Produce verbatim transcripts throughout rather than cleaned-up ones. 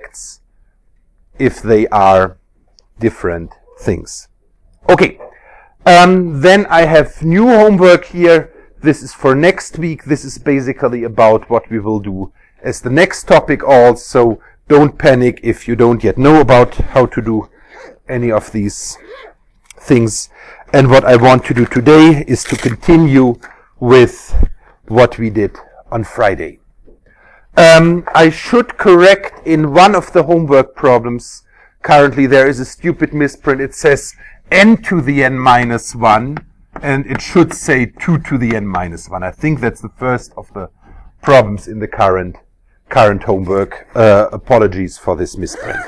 objects if they are different things. Okay, um, then I have new homework here. This is for next week. This is basically about what we will do as the next topic also. Don't panic if you don't yet know about how to do any of these things. And what I want to do today is to continue with what we did on Friday. Um, I should correct in one of the homework problems. Currently there is a stupid misprint. It says n to the n minus one, and it should say two to the n minus one. I think that's the first of the problems in the current current homework. Uh, apologies for this misprint.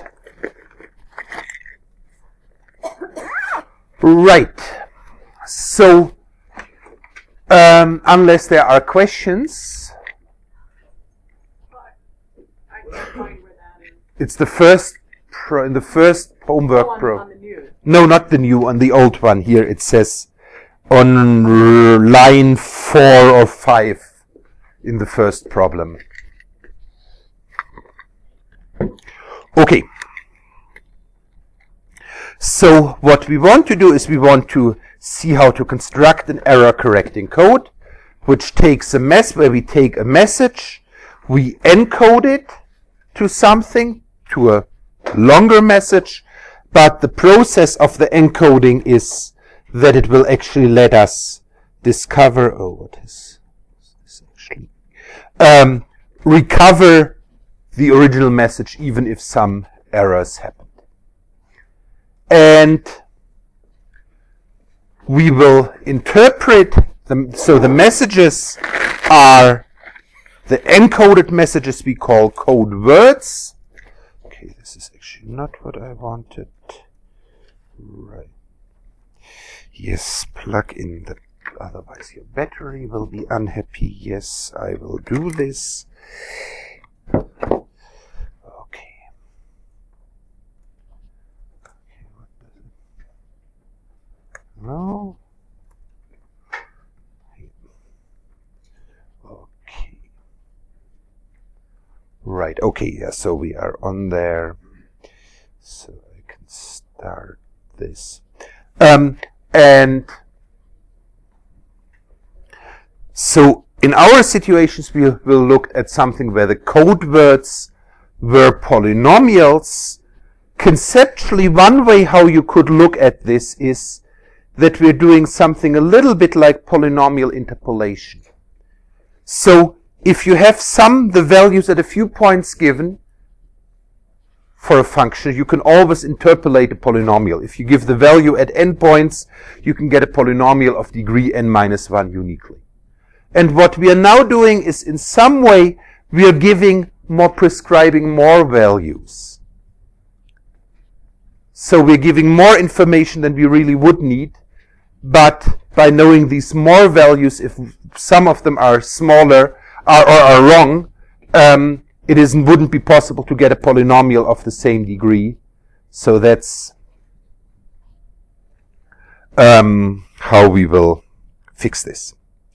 Right. So, um, unless there are questions, it's the first pro, in the first homework oh, on, pro. On the new. No, not the new, on the old one. Here it says on line four or five in the first problem. Okay. So what we want to do is we want to see how to construct an error correcting code, which takes a mess where we take a message, we encode it to something, to a longer message, but the process of the encoding is that it will actually let us discover, oh, what is this actually, um, recover the original message even if some errors happen. And we will interpret them. So the messages are the encoded messages we call code words. Okay, this is actually not what I wanted. Right. Yes, plug in the, otherwise your battery will be unhappy. Yes, I will do this. No. Okay. Right. Okay. Yeah. So we are on there. So I can start this. Um, and so in our situations, we will look at something where the code words were polynomials. Conceptually, one way how you could look at this is that we're doing something a little bit like polynomial interpolation. So if you have sum the values at a few points given for a function, you can always interpolate a polynomial. If you give the value at n points, you can get a polynomial of degree n minus one uniquely. And what we are now doing is in some way we are giving more, prescribing more values. So we're giving more information than we really would need, but by knowing these more values, if some of them are smaller are, or are wrong, um, it isn't, wouldn't be possible to get a polynomial of the same degree. So that's um, how we will fix this.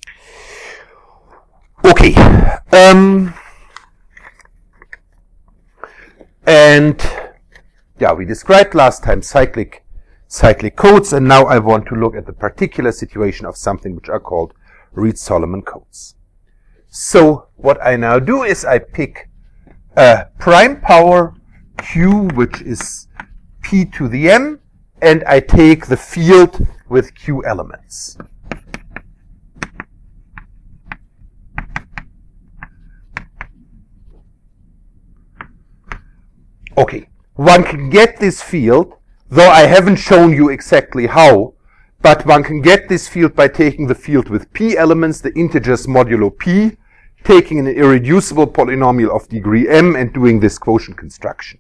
Okay. Um, and yeah, we described last time cyclic cyclic codes, and now I want to look at the particular situation of something which are called Reed-Solomon codes. So what I now do is I pick a prime power q, which is p to the m, and I take the field with q elements. Okay, one can get this field, though I haven't shown you exactly how, but one can get this field by taking the field with p elements, the integers modulo p, taking an irreducible polynomial of degree m and doing this quotient construction.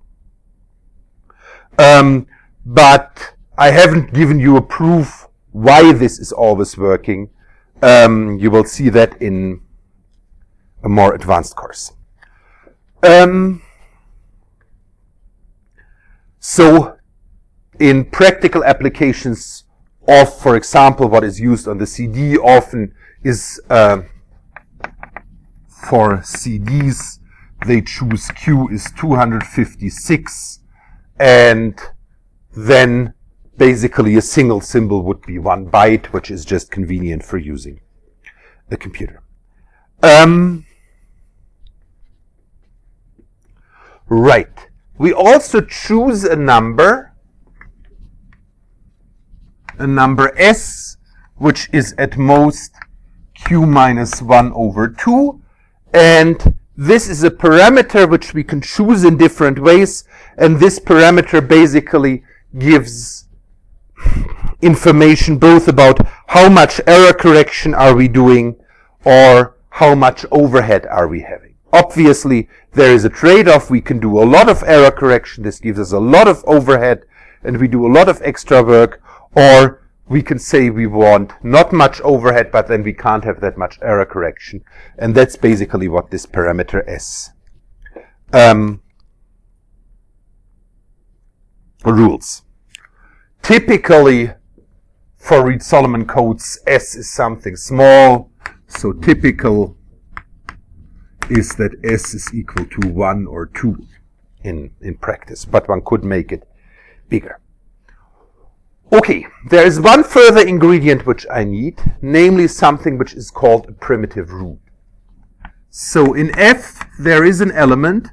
Um, but I haven't given you a proof why this is always working. Um, you will see that in a more advanced course. Um, so, in practical applications of, for example, what is used on the C D often is uh, for C Ds they choose Q is two hundred fifty-six, and then basically a single symbol would be one byte, which is just convenient for using the computer. Um, right. We also choose a number, a number S, which is at most Q minus one over two, and this is a parameter which we can choose in different ways, and this parameter basically gives information both about how much error correction are we doing or how much overhead are we having. Obviously, there is a trade-off. We can do a lot of error correction. This gives us a lot of overhead, and we do a lot of extra work, or we can say we want not much overhead, but then we can't have that much error correction. And that's basically what this parameter S um, rules. Typically, for Reed-Solomon codes, S is something small. So typical is that S is equal to one or two in, in practice, but one could make it bigger. Okay, there is one further ingredient which I need, namely something which is called a primitive root. So in F, there is an element,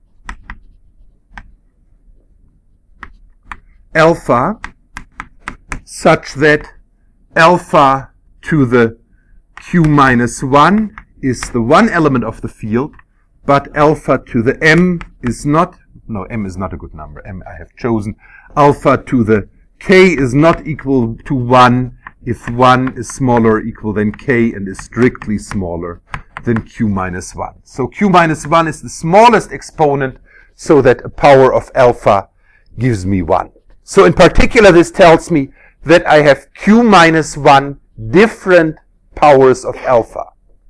alpha, such that alpha to the Q minus one is the one element of the field, but alpha to the M is not, no, M is not a good number, M I have chosen, alpha to the K is not equal to one if one is smaller or equal than K and is strictly smaller than Q minus one. So Q minus one is the smallest exponent, so that a power of alpha gives me one. So in particular, this tells me that I have Q minus one different powers of alpha.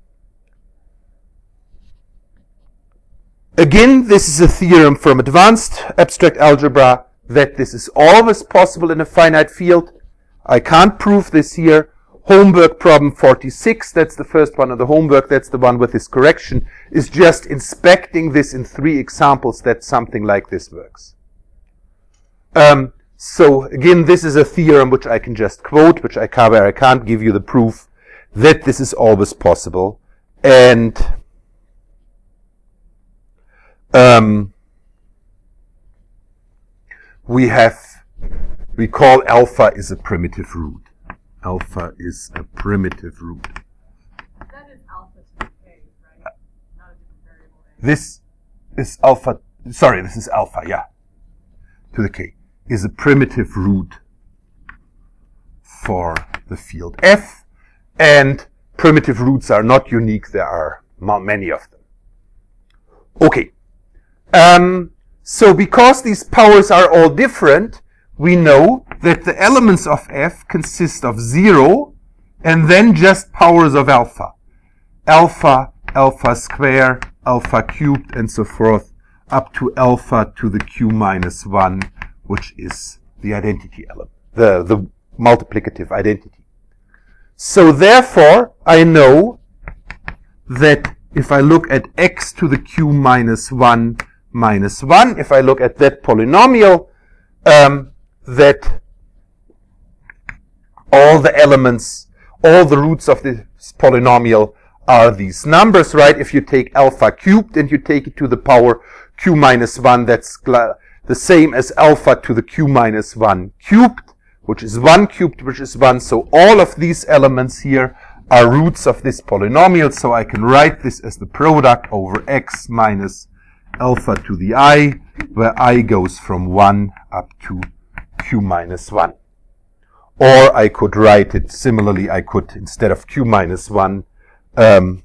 Again, this is a theorem from advanced abstract algebra, that this is always possible in a finite field. I can't prove this here. Homework problem forty-six, that's the first one of the homework, that's the one with this correction, is just inspecting this in three examples that something like this works. Um, so again, this is a theorem which I can just quote, which I cover. I can't give you the proof that this is always possible. And um, we have, we call alpha is a primitive root. Alpha is a primitive root. That is alpha to the K, right? Not a different variable. This is alpha, sorry, this is alpha, yeah, to the K, is a primitive root for the field F, and primitive roots are not unique, there are many of them. Okay. Um, So because these powers are all different, we know that the elements of F consist of zero and then just powers of alpha. Alpha, alpha square, alpha cubed, and so forth, up to alpha to the Q minus one, which is the identity element, the, the multiplicative identity. So therefore, I know that if I look at x to the Q minus one minus one, if I look at that polynomial, um, that all the elements, all the roots of this polynomial are these numbers, right? If you take alpha cubed and you take it to the power Q minus one, that's the same as alpha to the Q minus one cubed, which is one cubed, which is one. So all of these elements here are roots of this polynomial. So I can write this as the product over x minus alpha to the I, where I goes from one up to Q minus one. Or I could write it similarly, I could, instead of Q minus one, um,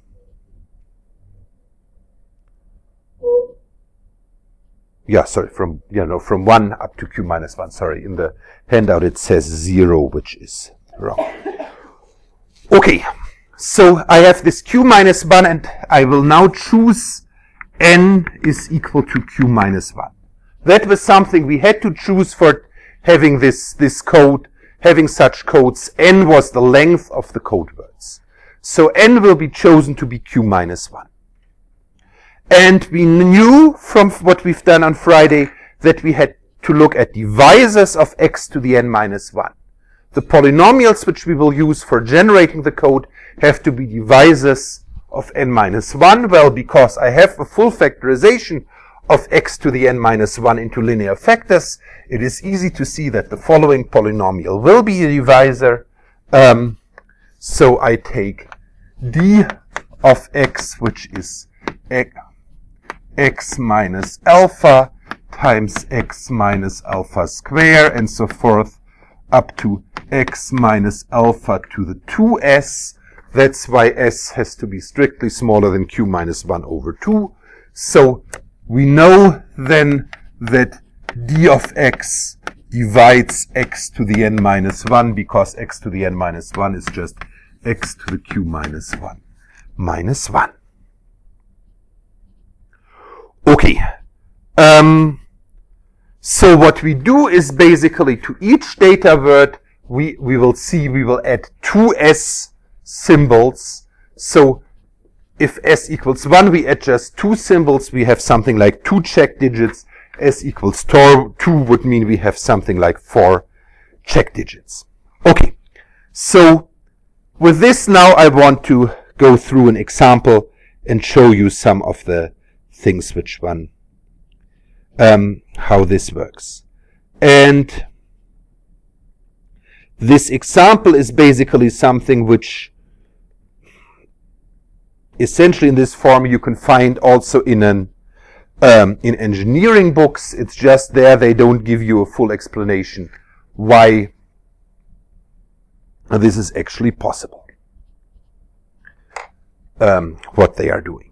yeah, sorry, from, you know, from one up to Q minus one. Sorry, in the handout it says zero, which is wrong. Okay, so I have this Q minus one, and I will now choose n is equal to Q minus one. That was something we had to choose for having this, this code, having such codes. N was the length of the code words. So n will be chosen to be Q minus one. And we knew from what we've done on Friday that we had to look at divisors of x to the n minus one. The polynomials which we will use for generating the code have to be divisors of n minus one. Well, because I have a full factorization of x to the n minus one into linear factors, it is easy to see that the following polynomial will be a divisor. Um, so I take d of x, which is x, x minus alpha times x minus alpha square and so forth up to x minus alpha to the two s. That's why s has to be strictly smaller than q minus one over two. So we know then that d of x divides x to the n minus one because x to the n minus one is just x to the q minus one minus one. Okay. Um, so what we do is basically to each data word, we, we will see, we will add two s symbols. So if s equals one, we add just two symbols. We have something like two check digits. S equals two would mean we have something like four check digits. Okay. So with this now I want to go through an example and show you some of the things which one, um, how this works. And this example is basically something which essentially in this form you can find also in an um, in engineering books. It's just there they don't give you a full explanation why this is actually possible, um, what they are doing.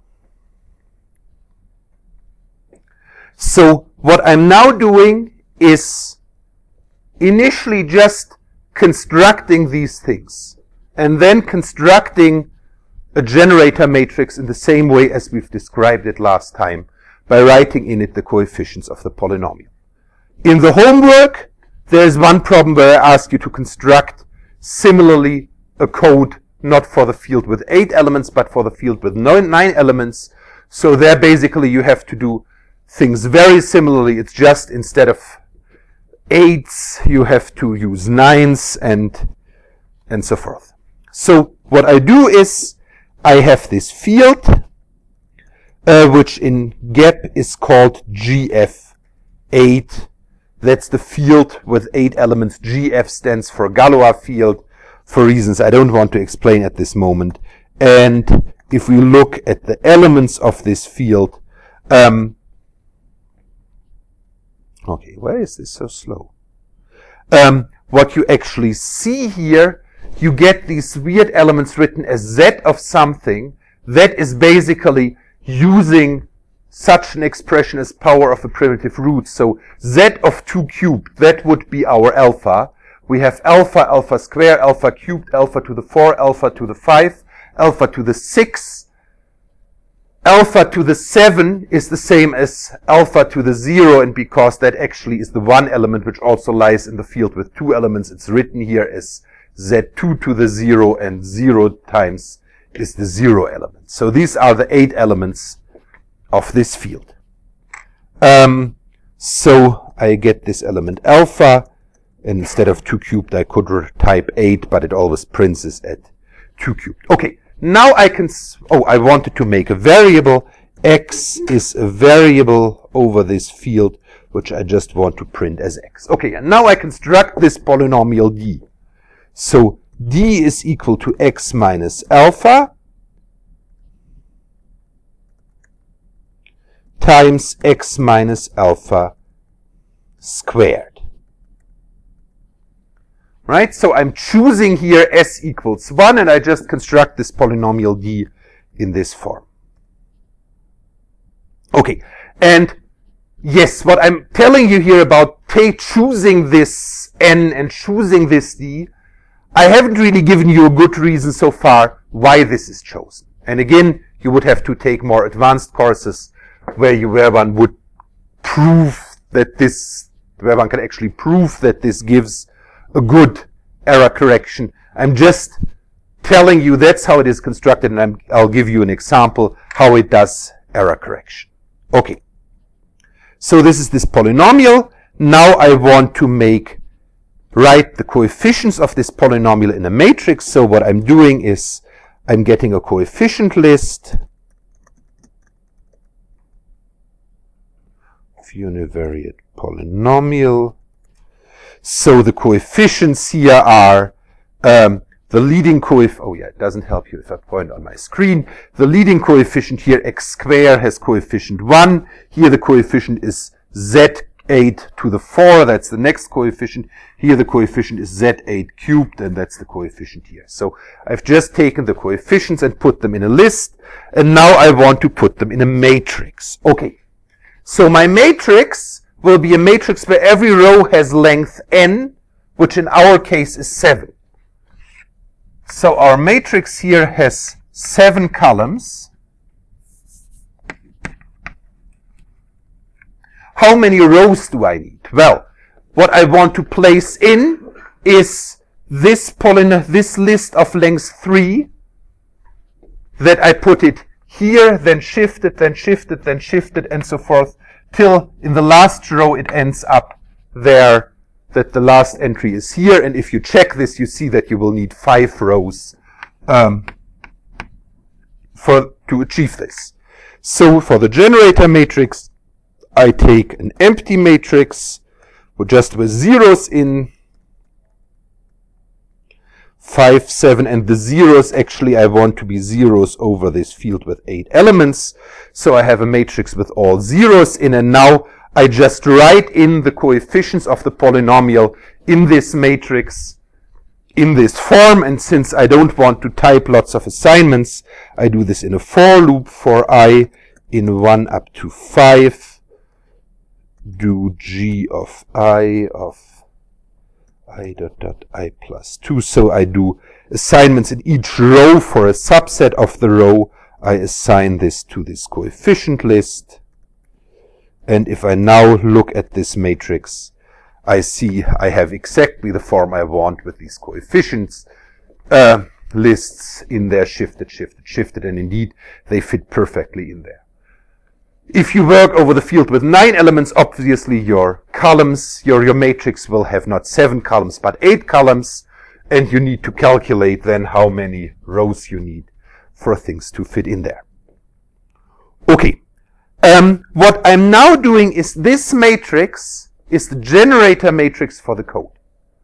So what I'm now doing is initially just constructing these things and then constructing a generator matrix in the same way as we've described it last time by writing in it the coefficients of the polynomial. In the homework, there's one problem where I ask you to construct similarly a code not for the field with eight elements but for the field with nine, nine elements. So there basically you have to do things very similarly. It's just instead of eights you have to use nines and and so forth. So what I do is I have this field uh, which in G E P is called G F eight. That's the field with eight elements. G F stands for Galois field for reasons I don't want to explain at this moment. And if we look at the elements of this field, um, okay, why is this so slow? Um, what you actually see here, you get these weird elements written as z of something that is basically using such an expression as power of a primitive root. So z of two cubed, that would be our alpha. We have alpha, alpha square, alpha cubed, alpha to the four, alpha to the five, alpha to the six. Alpha to the seven is the same as alpha to the zero, and because that actually is the one element which also lies in the field with two elements, it's written here as z two to the zero, and zero times is the zero element. So these are the eight elements of this field. Um, so I get this element alpha, and instead of two cubed I could type eight, but it always prints it at two cubed. Okay. Now I can, oh, I wanted to make a variable. X is a variable over this field, which I just want to print as x. Okay, and now I construct this polynomial d. So d is equal to x minus alpha times x minus alpha squared. Right? So I'm choosing here s equals one, and I just construct this polynomial d in this form. Okay. And yes, what I'm telling you here about choosing this n and choosing this d, I haven't really given you a good reason so far why this is chosen. And again, you would have to take more advanced courses where you, where one would prove that this, where one can actually prove that this gives a good error correction. I'm just telling you that's how it is constructed, and I'm, I'll give you an example how it does error correction. Okay. So this is this polynomial. Now I want to make, write the coefficients of this polynomial in a matrix. So what I'm doing is I'm getting a coefficient list of univariate polynomial. So the coefficients here are um, the leading coefficient. Oh yeah, it doesn't help you if I point on my screen. The leading coefficient here, x squared, has coefficient one. Here the coefficient is z eight to the four. That's the next coefficient. Here the coefficient is z eight cubed, and that's the coefficient here. So I've just taken the coefficients and put them in a list, and now I want to put them in a matrix. Okay. So my matrix will be a matrix where every row has length n, which in our case is seven. So our matrix here has seven columns. How many rows do I need? Well, what I want to place in is this polynomial, this list of length three, that I put it here, then shifted, then shifted, then shifted, and so forth, till in the last row it ends up there, that the last entry is here. And if you check this, you see that you will need five rows um, for to achieve this. So for the generator matrix, I take an empty matrix with just with zeros in, five, seven, and the zeros, actually I want to be zeros over this field with eight elements. So I have a matrix with all zeros in, and now I just write in the coefficients of the polynomial in this matrix in this form. And since I don't want to type lots of assignments, I do this in a for loop for I in one up to five. Do g of I of I dot dot I plus two. So I do assignments in each row. For a subset of the row, I assign this to this coefficient list. And if I now look at this matrix, I see I have exactly the form I want with these coefficients uh, lists in there, shifted, shifted, shifted, and indeed they fit perfectly in there. If you work over the field with nine elements, obviously your columns, your, your matrix will have not seven columns, but eight columns, and you need to calculate then how many rows you need for things to fit in there. Okay. Um, what I'm now doing is this matrix is the generator matrix for the code.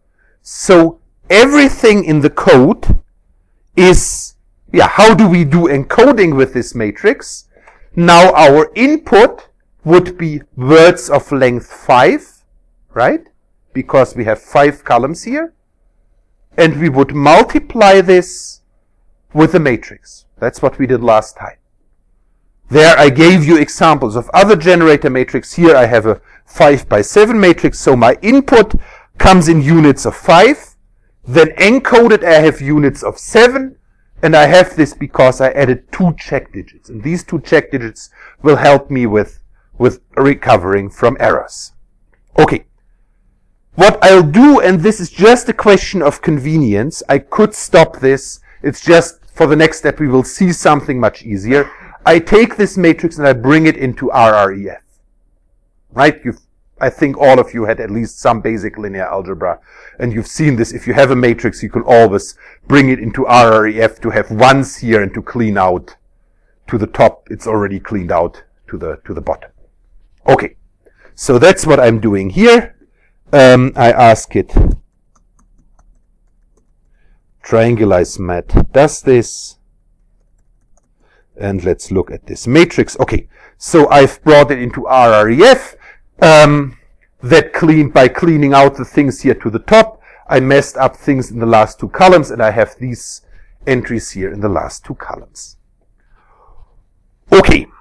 So everything in the code is, yeah, how do we do encoding with this matrix? Now our input would be words of length five, right? Because we have five columns here. And we would multiply this with the matrix. That's what we did last time. There I gave you examples of other generator matrix. Here I have a five by seven matrix. So my input comes in units of five. Then encoded I have units of seven. And I have this because I added two check digits. And these two check digits will help me with, with recovering from errors. Okay. What I'll do, and this is just a question of convenience, I could stop this. It's just for the next step we will see something much easier. I take this matrix and I bring it into R R E F. Right? You've, I think all of you had at least some basic linear algebra, and you've seen this. If you have a matrix, you can always bring it into R R E F to have ones here and to clean out to the top. It's already cleaned out to the to the bottom. Okay, so that's what I'm doing here. Um, I ask it, triangulize mat does this, and let's look at this matrix. Okay, so I've brought it into R R E F. Um, that cleaned by cleaning out the things here to the top. I messed up things in the last two columns, and I have these entries here in the last two columns. Okay.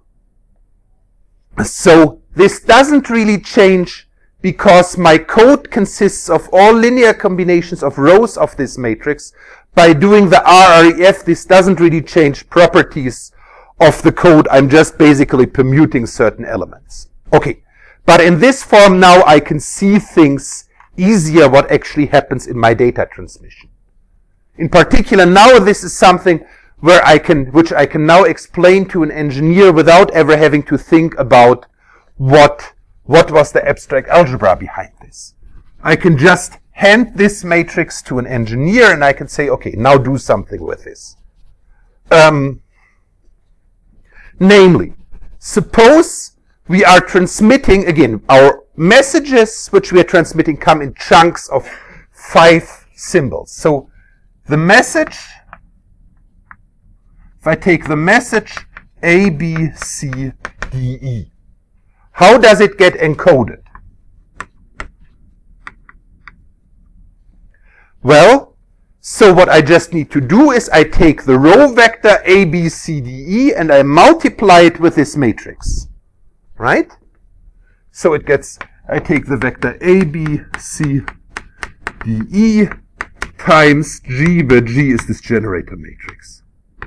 So this doesn't really change because my code consists of all linear combinations of rows of this matrix. By doing the R R E F, this doesn't really change properties of the code. I'm just basically permuting certain elements. Okay. But in this form now I can see things easier, what actually happens in my data transmission. In particular, now this is something where I can, which I can now explain to an engineer without ever having to think about what, what was the abstract algebra behind this. I can just hand this matrix to an engineer and I can say, okay, now do something with this. Um, namely, suppose we are transmitting, again, our messages which we are transmitting come in chunks of five symbols. So the message, if I take the message A, B, C, D, E, how does it get encoded? Well, so what I just need to do is I take the row vector A, B, C, D, E and I multiply it with this matrix. Right? So it gets, I take the vector A, B, C, D, E times G, where G is this generator matrix.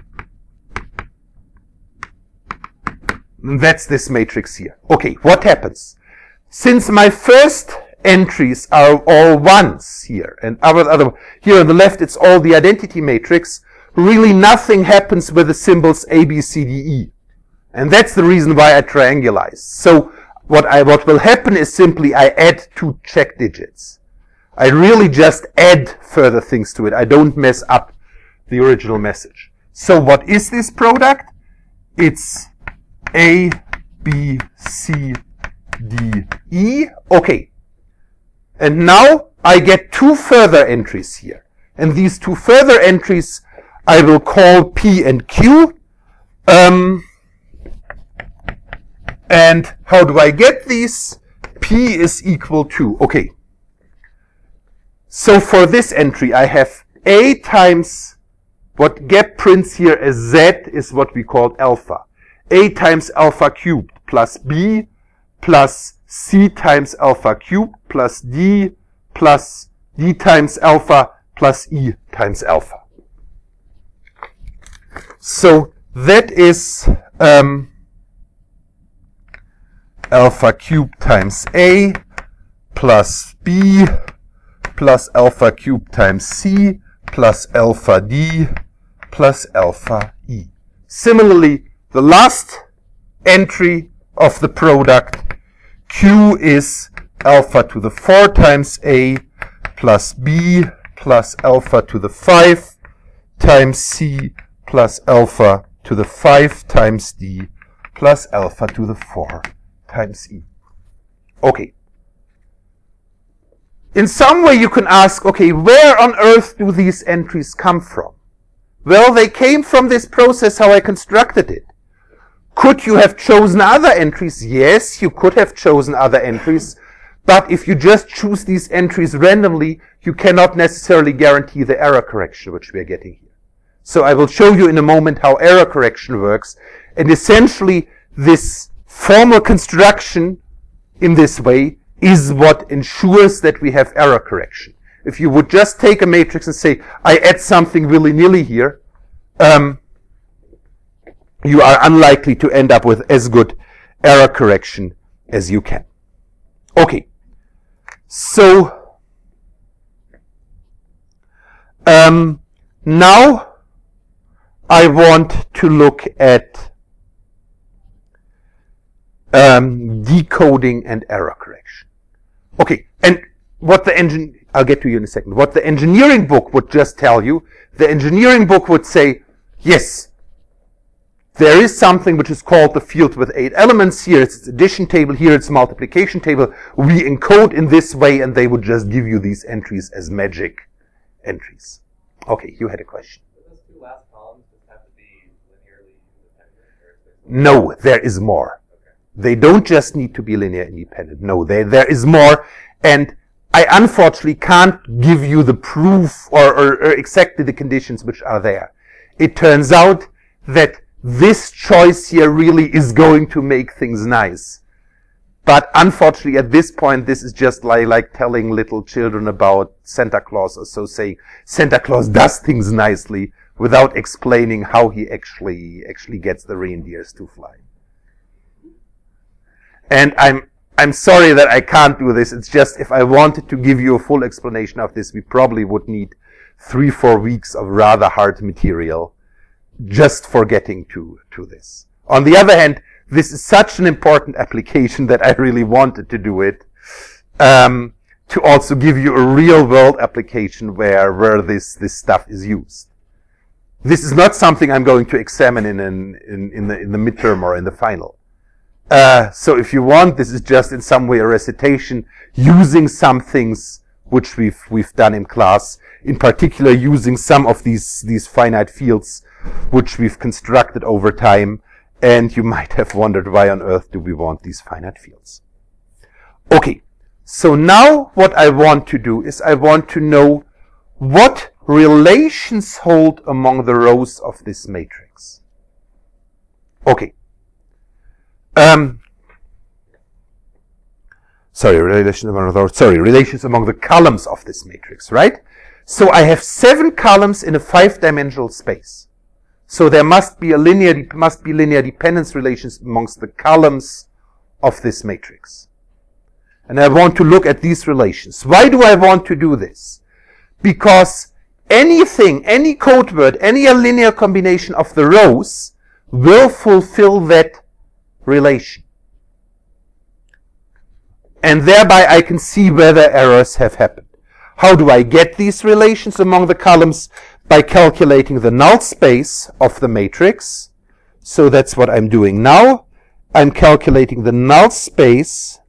And that's this matrix here. Okay, what happens? Since my first entries are all ones here, and other, other, here on the left it's all the identity matrix, really nothing happens with the symbols A, B, C, D, E. And that's the reason why I triangulize. So what I, what will happen is simply I add two check digits. I really just add further things to it. I don't mess up the original message. So what is this product? It's A, B, C, D, E. Okay. And now I get two further entries here. And these two further entries I will call P and Q. Um, and how do I get these? P is equal to, okay. So for this entry, I have A times what Gep prints here as Z is what we call alpha. A times alpha cubed plus B plus C times alpha cubed plus D plus D times alpha plus E times alpha. So that is um, alpha cubed times A plus B plus alpha cubed times C plus alpha D plus alpha E. Similarly, the last entry of the product, Q, is alpha to the four times A plus B plus alpha to the five times C plus alpha to the five times D plus alpha to the four times E. Okay. In some way you can ask, okay, where on earth do these entries come from? Well, they came from this process how I constructed it. Could you have chosen other entries? Yes, you could have chosen other entries. But if you just choose these entries randomly, you cannot necessarily guarantee the error correction which we are getting here. So I will show you in a moment how error correction works. And essentially, this formal construction in this way is what ensures that we have error correction. If you would just take a matrix and say, I add something willy-nilly here, um, you are unlikely to end up with as good error correction as you can. Okay. So, um, now I want to look at um, decoding and error correction. Okay, and what the engine, I'll get to you in a second. What the engineering book would just tell you, the engineering book would say, yes, there is something which is called the field with eight elements. Here it's its addition table, here it's multiplication table. We encode in this way, and they would just give you these entries as magic entries. Okay, you had a question. Do those two last columns just have to be linearly independent? No, there is more. Okay. They don't just need to be linear independent. No, there, there is more. And I unfortunately can't give you the proof or, or, or exactly the conditions which are there. It turns out that this choice here really is going to make things nice. But unfortunately, at this point, this is just like, like telling little children about Santa Claus or so, saying Santa Claus does things nicely without explaining how he actually, actually gets the reindeers to fly. And I'm, I'm sorry that I can't do this. It's just if I wanted to give you a full explanation of this, we probably would need three, four weeks of rather hard material. just for getting to, to this. On the other hand, this is such an important application that I really wanted to do it, um, to also give you a real world application where, where this, this stuff is used. This is not something I'm going to examine in, an, in, in, the, in the midterm or in the final. Uh, so if you want, this is just in some way a recitation using some things which we've, we've done in class, in particular using some of these, these finite fields which we've constructed over time. And you might have wondered, why on earth do we want these finite fields? Okay, so now what I want to do is I want to know what relations hold among the rows of this matrix. Okay. Um, sorry, relations among the, sorry, relations among the columns of this matrix, right? So I have seven columns in a five-dimensional space. So there must be a linear, must be linear dependence relations amongst the columns of this matrix. And I want to look at these relations. Why do I want to do this? Because anything, any code word, any linear combination of the rows will fulfill that relation. And thereby I can see whether errors have happened. How do I get these relations among the columns? By calculating the null space of the matrix. So that's what I'm doing now. I'm calculating the null space.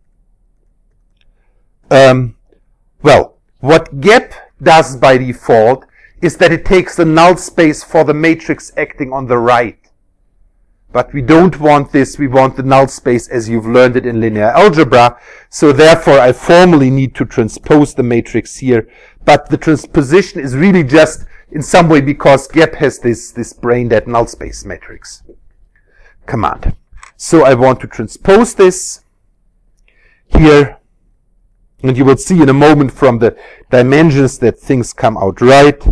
Um, well, what gep does by default is that it takes the null space for the matrix acting on the right. But we don't want this. We want the null space as you've learned it in linear algebra. So therefore, I formally need to transpose the matrix here. But the transposition is really just in some way because gep has this, this brain-dead null space matrix command. So I want to transpose this here. And you will see in a moment from the dimensions that things come out right.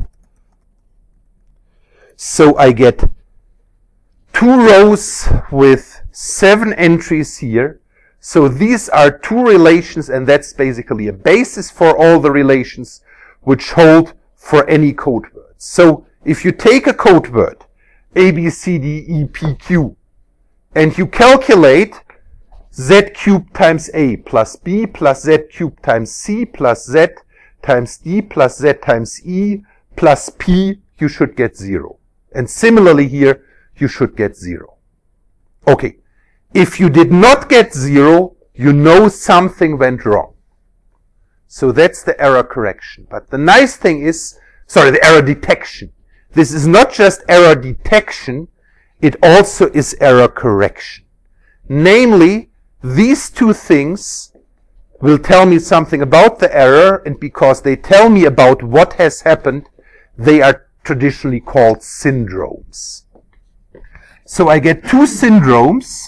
So I get two rows with seven entries here. So these are two relations, and that's basically a basis for all the relations which hold for any code word. So if you take a code word, A, B, C, D, E, P, Q, and you calculate Z cubed times A plus B plus Z cubed times C plus Z times D plus Z times E plus P, you should get zero. And similarly here, you should get zero. Okay. If you did not get zero, you know something went wrong. So that's the error correction. But the nice thing is, sorry, the error detection. This is not just error detection, it also is error correction. Namely, these two things will tell me something about the error, and because they tell me about what has happened, they are traditionally called syndromes. So I get two syndromes,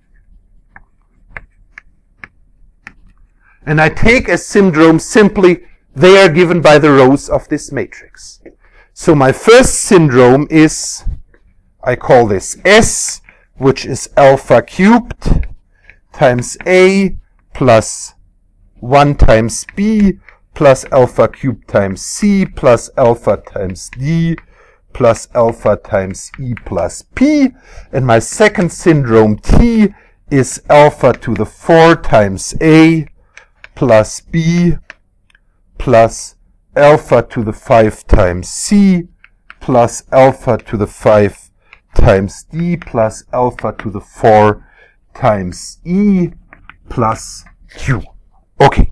and I take as syndrome simply they are given by the rows of this matrix. So my first syndrome is, I call this S, which is alpha cubed times A plus one times B plus alpha cubed times C plus alpha times D plus alpha times E plus P. And my second syndrome T is alpha to the four times A plus B plus alpha to the five times C plus alpha to the five times D plus alpha to the four times E plus Q. Okay.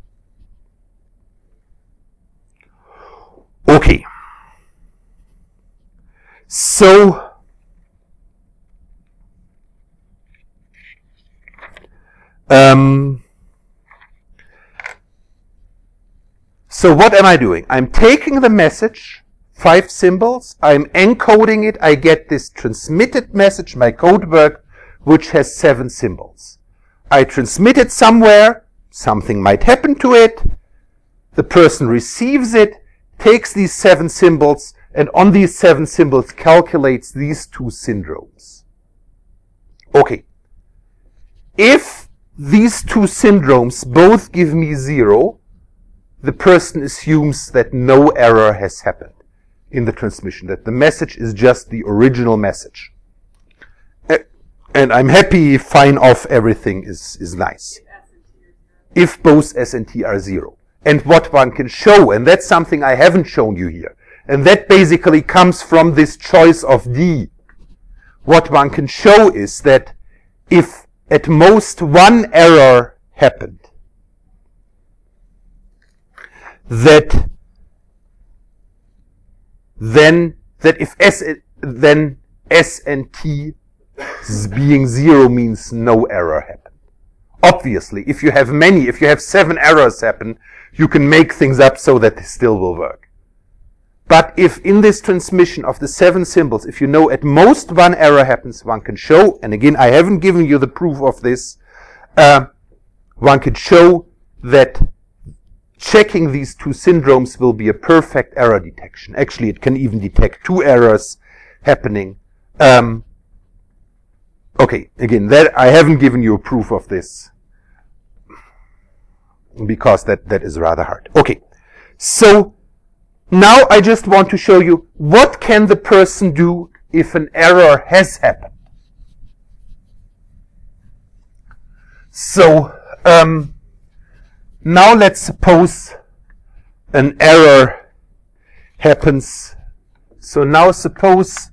Okay. So, um, so what am I doing? I'm taking the message, five symbols, I'm encoding it, I get this transmitted message, my code work, which has seven symbols. I transmit it somewhere, something might happen to it, the person receives it, takes these seven symbols, and on these seven symbols calculates these two syndromes. Okay. If these two syndromes both give me zero, the person assumes that no error has happened. in the transmission, that the message is just the original message. And I'm happy, fine off, everything is, is nice. If both S and T are zero. And what one can show, and that's something I haven't shown you here, and that basically comes from this choice of D. What one can show is that if at most one error happened, that then, that if S, then S and T being zero means no error happened. Obviously, if you have many, if you have seven errors happen, you can make things up so that they still will work. But if in this transmission of the seven symbols, if you know at most one error happens, one can show, and again, I haven't given you the proof of this, uh, one could show that checking these two syndromes will be a perfect error detection. Actually, it can even detect two errors happening. Um, okay, again, that I haven't given you a proof of this because that, that is rather hard. Okay, so now I just want to show you what can the person do if an error has happened. So, um, now let's suppose an error happens. So now suppose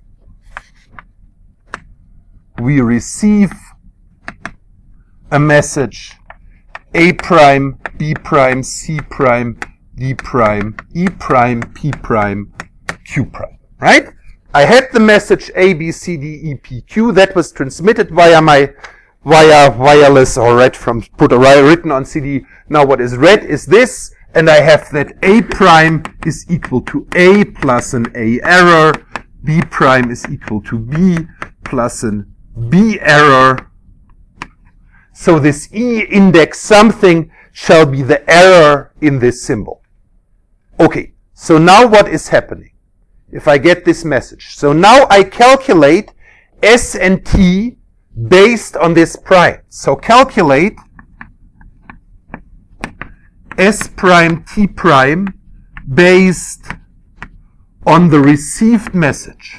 we receive a message A prime, B prime, C prime, D prime, E prime, P prime, Q prime, right? I had the message A, B, C, D, E, P, Q that was transmitted via my via wireless or read from put or written on C D. Now what is read is this, and I have that A prime is equal to A plus an A error, B prime is equal to B plus an B error. So this E index something shall be the error in this symbol. Okay, so now what is happening? If I get this message. So now I calculate S and T based on this prime. So calculate S prime T prime based on the received message.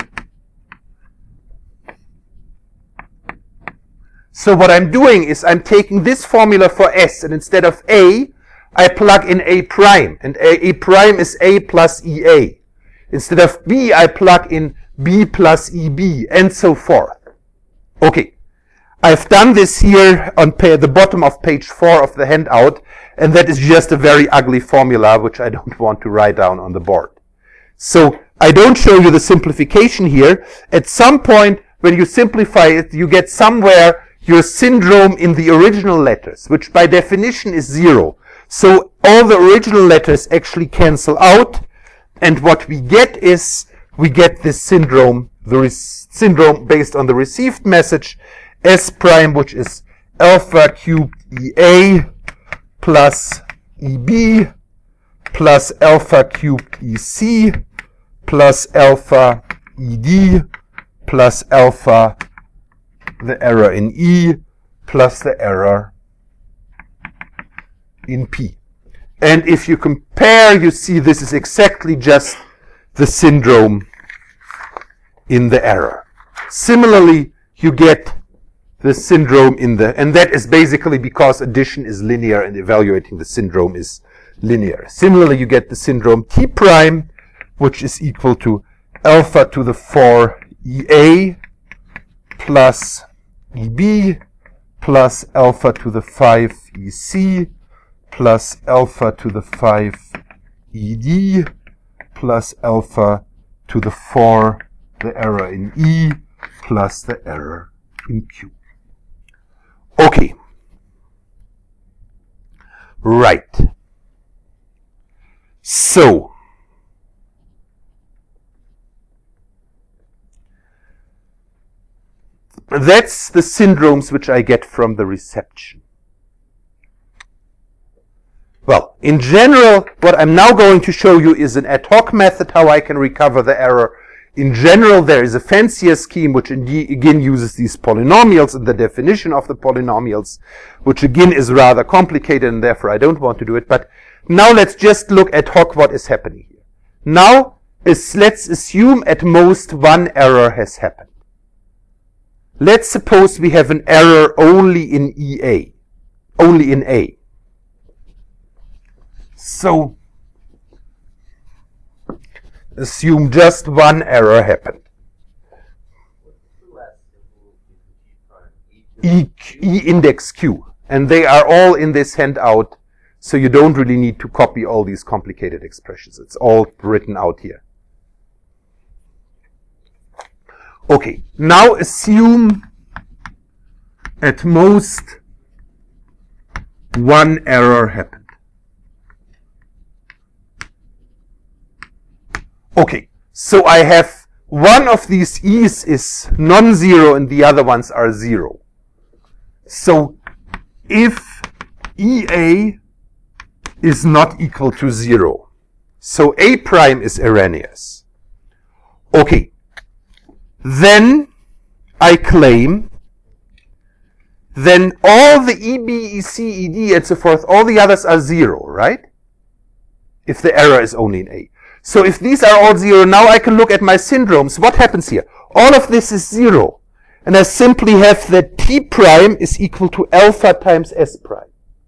So what I'm doing is I'm taking this formula for S, and instead of A, I plug in A prime, and A, A prime is A plus E A. Instead of B, I plug in B plus E B, and so forth. Okay. I've done this here on the bottom of page four of the handout, and that is just a very ugly formula, which I don't want to write down on the board. So I don't show you the simplification here. At some point, when you simplify it, you get somewhere your syndrome in the original letters, which by definition is zero. So all the original letters actually cancel out, and what we get is, we get this syndrome, the syndrome based on the received message, S prime, which is alpha cubed E A plus E B plus alpha cubed E C plus alpha E D plus alpha, the error in E, plus the error in P. And if you compare, you see this is exactly just the syndrome in the error. Similarly, you get the syndrome in the, and that is basically because addition is linear and evaluating the syndrome is linear. Similarly, you get the syndrome T prime, which is equal to alpha to the four E A plus E B plus alpha to the five E C plus alpha to the five E D plus alpha to the four, the error in E, plus the error in Q. Okay. Right. So, that's the syndromes which I get from the reception. Well, in general, what I'm now going to show you is an ad hoc method how I can recover the error. In general, there is a fancier scheme which again uses these polynomials and the definition of the polynomials, which again is rather complicated and therefore I don't want to do it. But now let's just look ad hoc what is happening here. Now, is, let's assume at most one error has happened. Let's suppose we have an error only in E A, only in A. So, assume just one error happened. E, E index Q. And they are all in this handout, so you don't really need to copy all these complicated expressions. It's all written out here. Okay, now assume at most one error happened. Okay, so I have one of these E's is non-zero and the other ones are zero. So if E A is not equal to zero, so A prime is erroneous. Okay, then I claim then all the E B, E C, E D, and so forth, all the others are zero, right? If the error is only in A. So if these are all zero, now I can look at my syndromes. What happens here? All of this is zero. And I simply have that T prime is equal to alpha times S prime.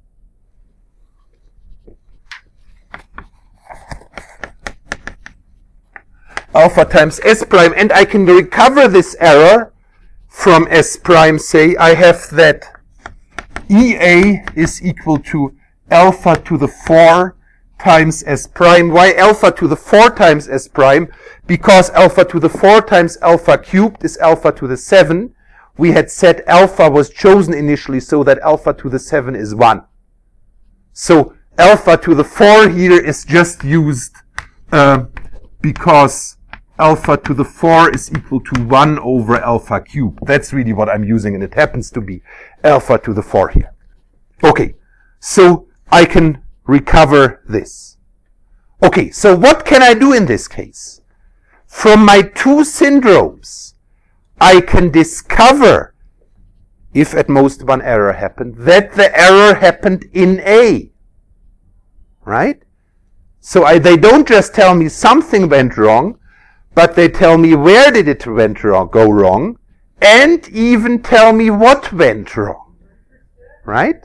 Alpha times S prime. And I can recover this error from S prime. Say I have that E A is equal to alpha to the four times S prime. Why alpha to the four times S prime? Because alpha to the four times alpha cubed is alpha to the seven. We had said alpha was chosen initially so that alpha to the seven is one. So alpha to the four here is just used uh, because alpha to the four is equal to one over alpha cubed. That's really what I'm using, and it happens to be alpha to the four here. Okay, so I can recover this. Okay, so what can I do in this case? From my two syndromes, I can discover, if at most one error happened, that the error happened in A. Right? So I, they don't just tell me something went wrong, but they tell me where did it went wrong, go wrong, and even tell me what went wrong. Right?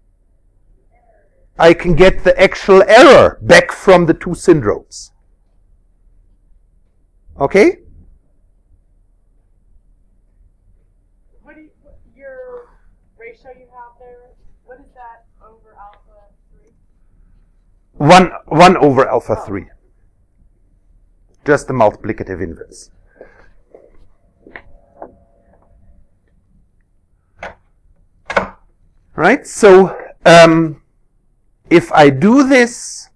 I can get the actual error back from the two syndromes. Okay? What do you, what, your ratio you have there, what is that over alpha three? One, one over alpha three. Just the multiplicative inverse. Right? So, um, if I do this,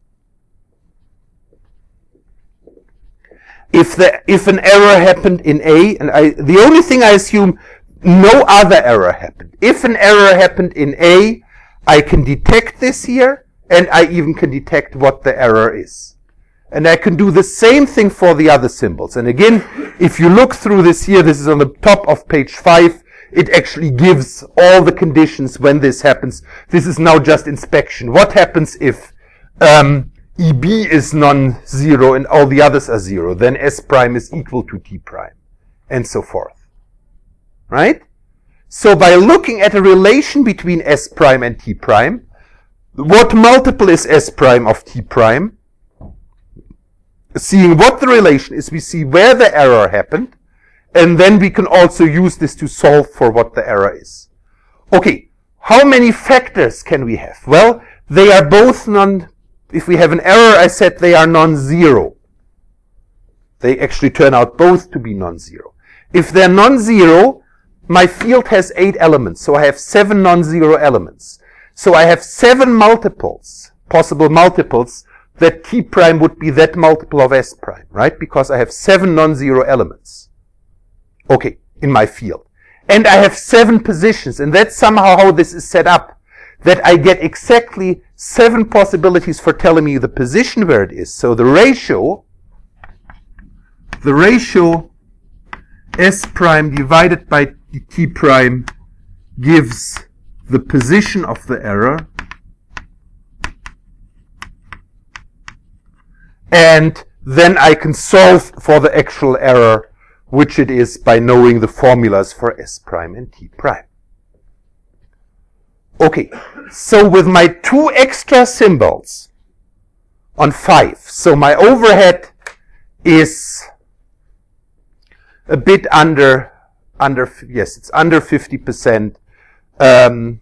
if the if an error happened in A, and I the only thing I assume no other error happened. If an error happened in A, I can detect this here, and I even can detect what the error is. And I can do the same thing for the other symbols. And again, if you look through this here, this is on the top of page five. It actually gives all the conditions when this happens. This is now just inspection. What happens if um, E B is non-zero and all the others are zero? Then S prime is equal to T prime, and so forth. Right? So by looking at a relation between S prime and T prime, what multiple is S prime of T prime? Seeing what the relation is, we see where the error happened, and then we can also use this to solve for what the error is. Okay, how many factors can we have? Well, they are both non, if we have an error, I said they are non-zero. They actually turn out both to be non-zero. If they're non-zero, my field has eight elements, so I have seven non-zero elements. So I have seven multiples, possible multiples, that T prime would be that multiple of S prime, right? Because I have seven non-zero elements. Okay, in my field. And I have seven positions, and that's somehow how this is set up, that I get exactly seven possibilities for telling me the position where it is. So the ratio, the ratio S prime divided by T prime gives the position of the error, and then I can solve for the actual error, which it is by knowing the formulas for S prime and T prime. Okay, so with my two extra symbols on five, so my overhead is a bit under, under, yes, it's under fifty percent. Um,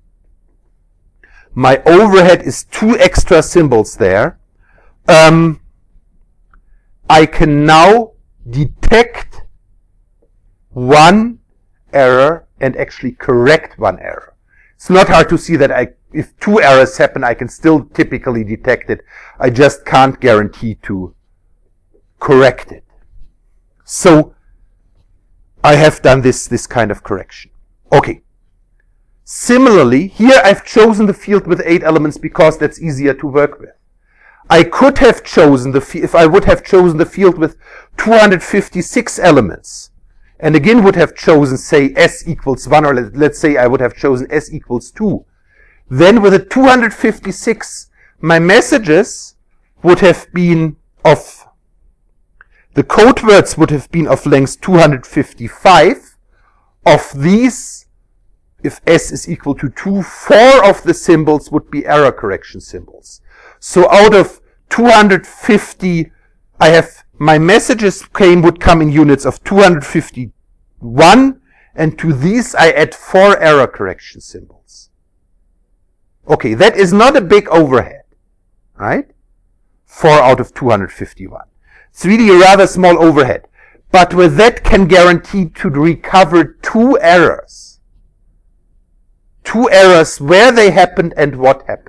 my overhead is two extra symbols there. Um, I can now detect one error and actually correct one error. It's not hard to see that I, if two errors happen, I can still typically detect it. I just can't guarantee to correct it. So I have done this, this kind of correction. Okay. Similarly, here I've chosen the field with eight elements because that's easier to work with. I could have chosen the field, if I would have chosen the field with two hundred fifty-six elements, and again would have chosen, say, S equals one, or let, let's say I would have chosen S equals two, then with the two hundred fifty-six, my messages would have been of, the code words would have been of length two hundred fifty-five. Of these, if S is equal to two, four of the symbols would be error correction symbols. So out of two hundred fifty, I have, my messages came, would come in units of two hundred fifty-one, and to these I add four error correction symbols. Okay, that is not a big overhead, right? four out of two hundred fifty-one. It's really a rather small overhead. But with that can guarantee to recover two errors. Two errors, where they happened and what happened.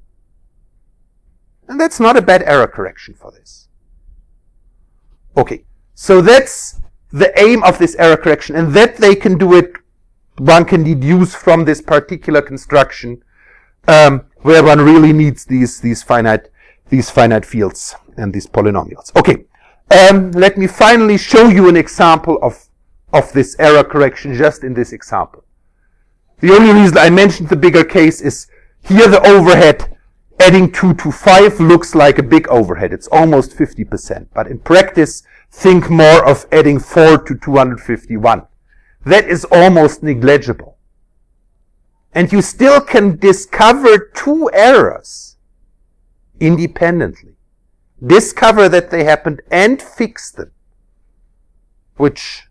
And that's not a bad error correction for this. Okay, so that's the aim of this error correction, and that they can do it, one can deduce from this particular construction, um, where one really needs these, these finite, these finite fields and these polynomials. Okay, um, let me finally show you an example of, of this error correction just in this example. The only reason I mentioned the bigger case is here the overhead adding two to five looks like a big overhead. It's almost fifty percent. But in practice, think more of adding four to two hundred fifty-one. That is almost negligible. And you still can discover two errors independently. Discover that they happened and fix them. Which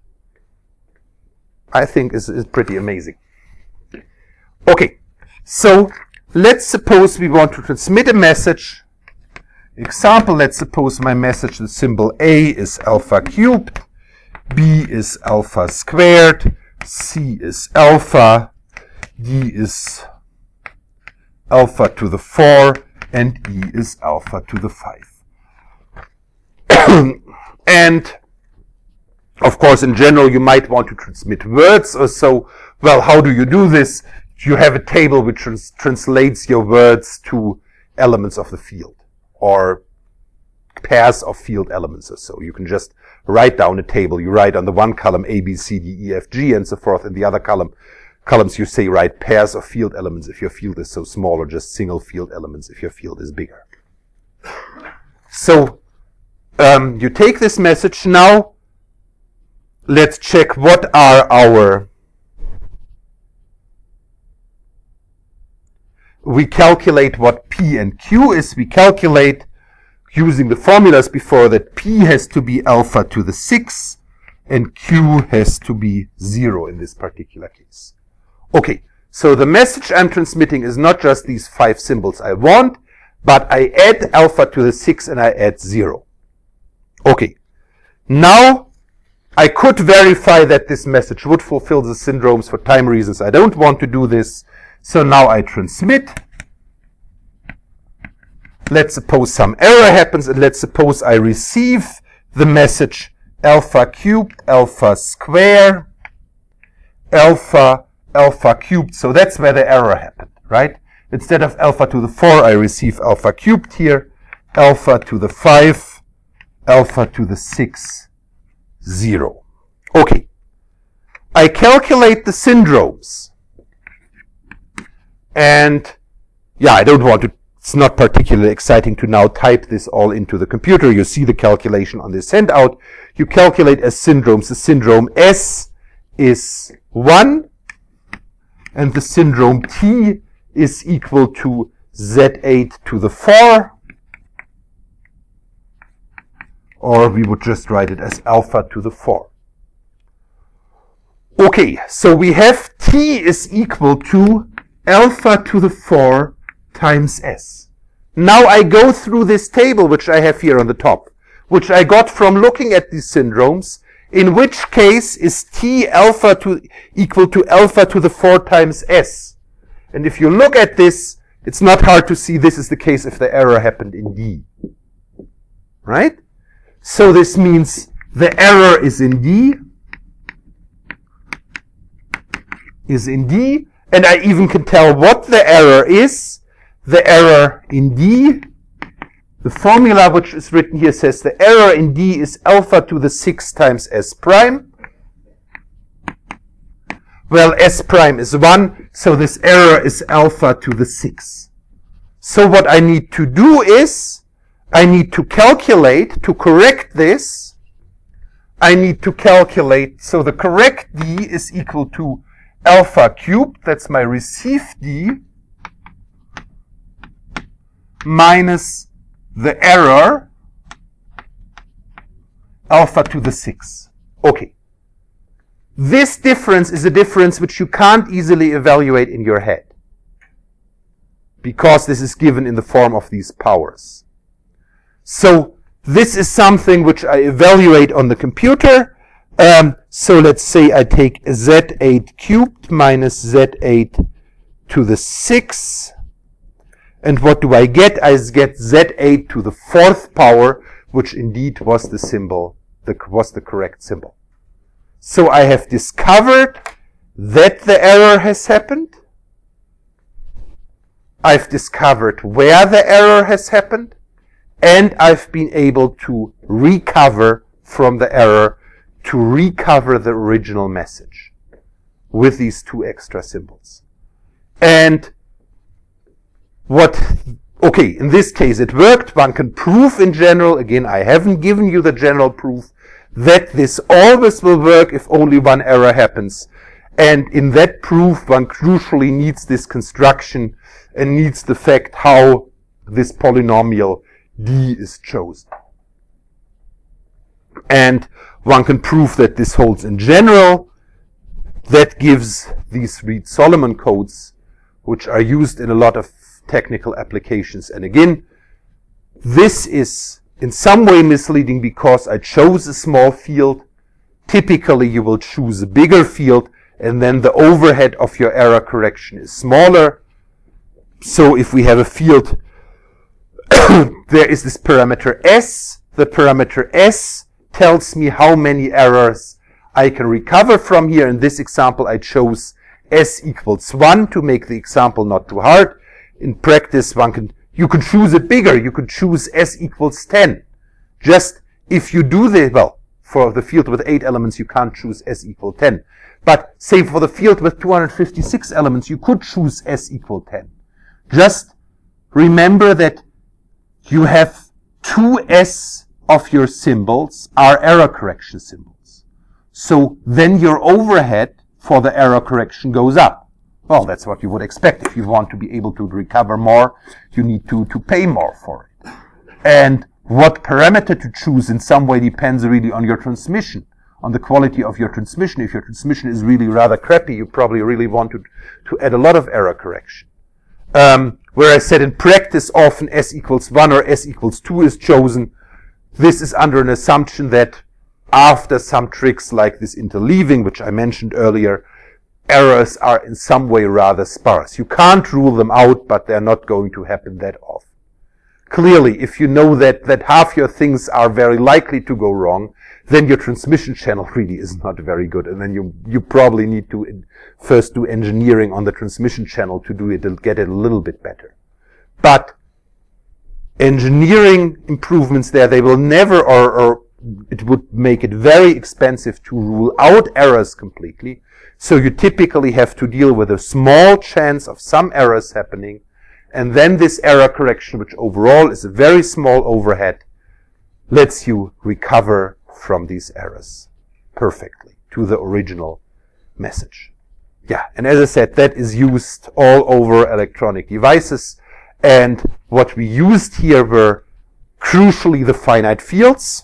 I think is, is pretty amazing. Okay, so let's suppose we want to transmit a message. Example, let's suppose my message, the symbol A is alpha cubed, B is alpha squared, C is alpha, D is alpha to the four, and E is alpha to the five. And of course, in general, you might want to transmit words or so. Well, how do you do this? You have a table which trans translates your words to elements of the field, or pairs of field elements or so. You can just write down a table. You write on the one column A, B, C, D, E, F, G, and so forth. In the other column, columns you say write pairs of field elements if your field is so small, or just single field elements if your field is bigger. So um, you take this message. Now let's check what are our... We calculate what P and Q is. We calculate, using the formulas before, that P has to be alpha to the six and Q has to be zero in this particular case. Okay, so the message I'm transmitting is not just these five symbols I want, but I add alpha to the six and I add zero. Okay, now I could verify that this message would fulfill the syndromes. For time reasons, I don't want to do this. So now I transmit. Let's suppose some error happens, and let's suppose I receive the message alpha cubed, alpha square, alpha, alpha cubed. So that's where the error happened, right? Instead of alpha to the four, I receive alpha cubed here, alpha to the five, alpha to the six, zero. Okay. I calculate the syndromes. And yeah, I don't want to it's not particularly exciting to now type this all into the computer. You see the calculation on this handout. You calculate as syndromes. The syndrome S is one, and the syndrome T is equal to Z eight to the four, or we would just write it as alpha to the four. Okay, so we have T is equal to alpha to the four times S. Now I go through this table, which I have here on the top, which I got from looking at these syndromes, in which case is T alpha to equal to alpha to the four times S. And if you look at this, it's not hard to see this is the case if the error happened in D. Right? So this means the error is in D, is in D, and I even can tell what the error is. The error in D, the formula which is written here says the error in D is alpha to the six times S prime. Well, S prime is one, so this error is alpha to the six. So what I need to do is, I need to calculate, to correct this, I need to calculate, so the correct D is equal to alpha cubed, that's my received D, minus the error, alpha to the six. Okay. This difference is a difference which you can't easily evaluate in your head, because this is given in the form of these powers. So this is something which I evaluate on the computer. Um, so let's say I take Z eight cubed minus Z eight to the six. And what do I get? I get Z eight to the fourth power, which indeed was the symbol, the, was the correct symbol. So I have discovered that the error has happened. I've discovered where the error has happened. And I've been able to recover from the error, to recover the original message with these two extra symbols. And what, okay, in this case it worked. One can prove in general, again, I haven't given you the general proof, that this always will work if only one error happens. And in that proof, one crucially needs this construction and needs the fact how this polynomial D is chosen. And one can prove that this holds in general. That gives these Reed-Solomon codes, which are used in a lot of technical applications. And again, this is in some way misleading because I chose a small field. Typically, you will choose a bigger field, and then the overhead of your error correction is smaller. So if we have a field, there is this parameter S. The parameter S tells me how many errors I can recover from here. In this example, I chose S equals one to make the example not too hard. In practice, one can, you can choose it bigger. You could choose S equals ten. Just if you do the, well, for the field with eight elements, you can't choose S equal ten. But say for the field with two hundred fifty-six elements, you could choose S equal ten. Just remember that you have two S of your symbols are error correction symbols. So then your overhead for the error correction goes up. Well, that's what you would expect. If you want to be able to recover more, you need to, to pay more for it. And what parameter to choose in some way depends really on your transmission, on the quality of your transmission. If your transmission is really rather crappy, you probably really want to, to add a lot of error correction. Um, where I said in practice often S equals one or S equals two is chosen. This is under an assumption that after some tricks like this interleaving, which I mentioned earlier, errors are in some way rather sparse. You can't rule them out, but they're not going to happen that often. Clearly, if you know that, that half your things are very likely to go wrong, then your transmission channel really is not very good. And then you, you probably need to in, first do engineering on the transmission channel to do it, to get it a little bit better. But engineering improvements there, they will never, or, or it would make it very expensive to rule out errors completely. So you typically have to deal with a small chance of some errors happening, And then this error correction, which overall is a very small overhead, lets you recover from these errors perfectly to the original message. Yeah, and as I said, that is used all over electronic devices. And what we used here were crucially the finite fields.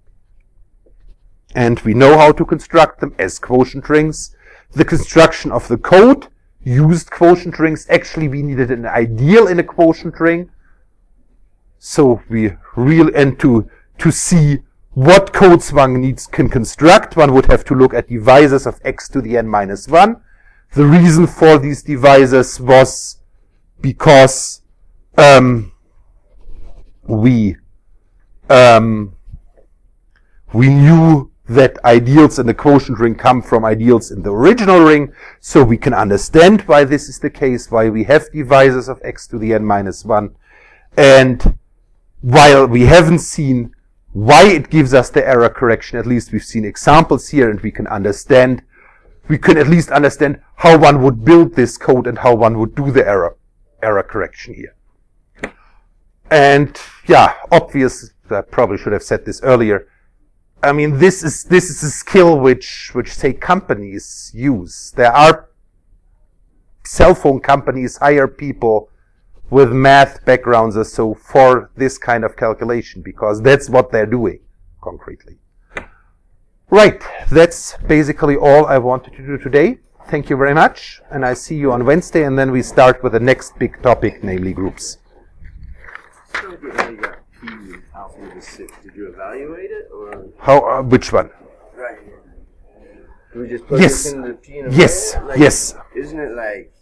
And we know how to construct them as quotient rings. The construction of the code used quotient rings. Actually, we needed an ideal in a quotient ring. So we real and to, to see what codes one needs can construct, one would have to look at divisors of x to the n minus one. The reason for these divisors was because um, we um, we knew that ideals in the quotient ring come from ideals in the original ring, so we can understand why this is the case, why we have divisors of x to the n minus one. And while we haven't seen why it gives us the error correction, at least we've seen examples here, and we can understand, we can at least understand how one would build this code and how one would do the error, error correction here. And yeah, obvious, I probably should have said this earlier. I mean, this is, this is a skill which, which say companies use. There are cell phone companies hire people with math backgrounds or so for this kind of calculation, because that's what they're doing concretely. Right, that's basically all I wanted to do today. Thank you very much, and I see you on Wednesday, and then we start with the next big topic, namely groups. So if you only got P alpha to the six, did you evaluate it, or? How, uh, which one? Right. Do we just put Yes. this in the P and Yes, like, yes. Isn't it like